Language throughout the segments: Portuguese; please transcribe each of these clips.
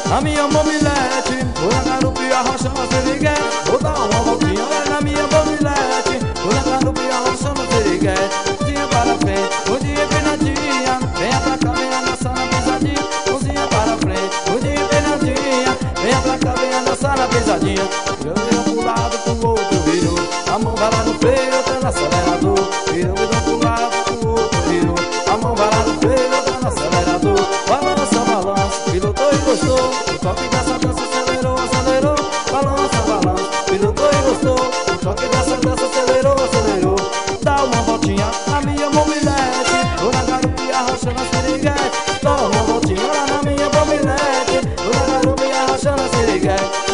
na minha mobilete. Vou na garupa e arrochando a siriguete. Vou dar uma voltinha na minha mobilete. Vou na garupa e arrochando a siriguete. Mãozinha para frente, mãozinha empinadinha. Venha pra cá, venha dançar na pisadinha. Mãozinha para frente, mãozinha empinadinha. Venha pra cá, venha dançar na pisadinha. Eu viro pro lado, pro outro viro. A mão vai lá no freio, outra no acelerador. Viro pro lado, pro outro viro. A mão vai lá no freio, outra no acelerador. Balança, balança, pilotou e gostou. O toque dessa dança acelerou, acelerou. Balança, balança, pilotou e gostou. O toque dessa dança acelerou, acelerou. Dá uma voltinha na minha mobilete. Vou na garupa e arrochando a siriguete. Dá uma voltinha lá na minha mobilete. Vou na garupa e arrochando a siriguete.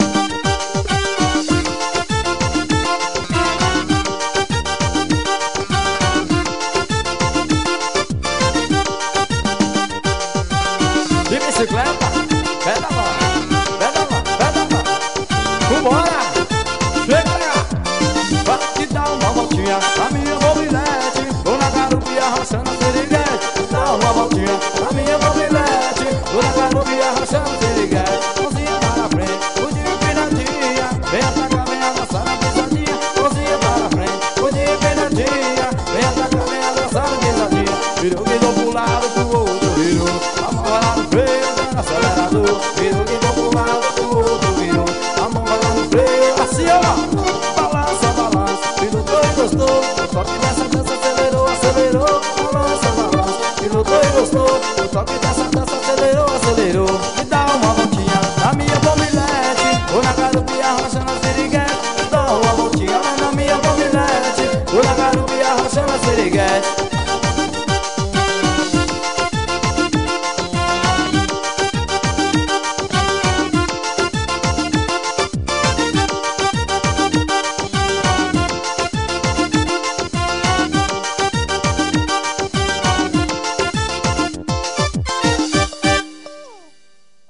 De bicicleta, pedala, pedala, pedala. Vambora, chega, vai te dar uma voltinha na minha mobilete. Vou na garupa e arrochando a siriguete. Dá uma voltinha na minha mobilete. Vou na garupa e arrochando a siriguete. Mãozinha para frente, mãozinha empinadinha. Venha pra cá, venha dançar na pisadinha. Mãozinha para frente, mãozinha empinadinha. Venha pra cá, venha dançar na pisadinha. Virou, virou pro lado, pro outro virou. A mão vai lá no freio, acelerador. Virou, virou pro lado, pro outro virou. A mão vai lá no freio, assim ó. Balança, balança, pilotou e gostou. Só que